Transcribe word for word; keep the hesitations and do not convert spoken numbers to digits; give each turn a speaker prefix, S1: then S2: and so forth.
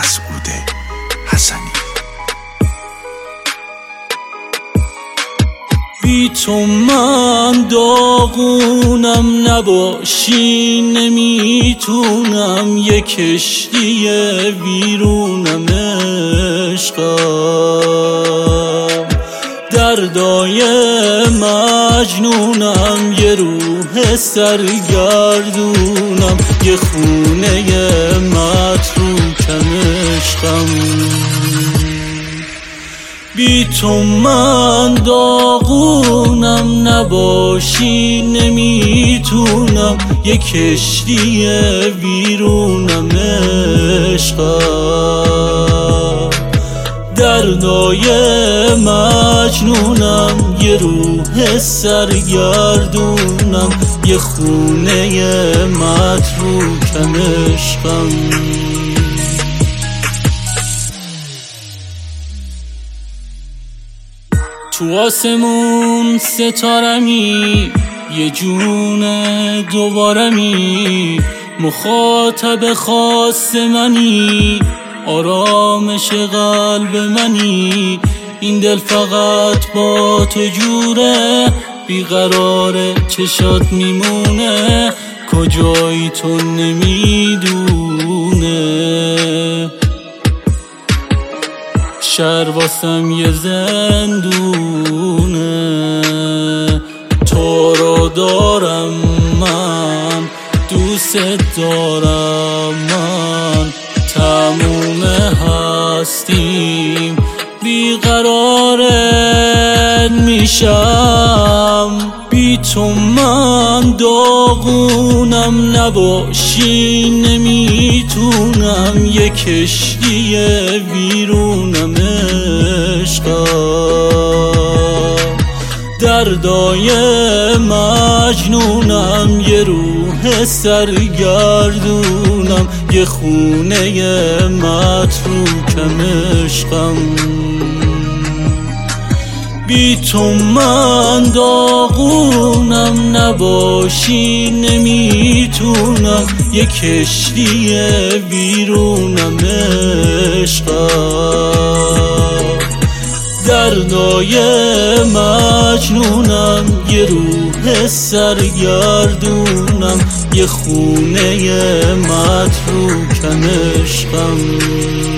S1: مسعود حسنی.
S2: بی تو من داغونم، نباشی نمیتونم، یه کشتی ویرونم عشقم. دردای مجنونم، یه روح سرگردونم، یه خونه متروکم عشقم. بی تو من داغونم، نباشی نمیتونم، یه کشتی ویرونم عشقم. دردای مجنونم، یه روح سرگردونم، یه خونه متروکم عشقم. تو آسمون ستارمی، یه جون دوبارمی، مخاطب خاص منی، آرامش قلب منی. این دل فقط با تو جوره، بیقراره چشات میمونه، کجایی تو نمیدونه. شهر واسم یه زندونه، تو رو دارم من، دوست دارم من، تموم هستیم بیقرارت میشم. بی تو من داغونم، نباشی نمیتونم، یه کشتی ویرونم عشقم. دردای مجنونم، یه روح سرگردونم، یه خونه متروکم عشقم. بی تو من داغونم، نباشی نمیتونم، یه کشتی ویرونم عشقم. دردای مجنونم، یه روح سرگردونم، یه خونه متروکم عشقم.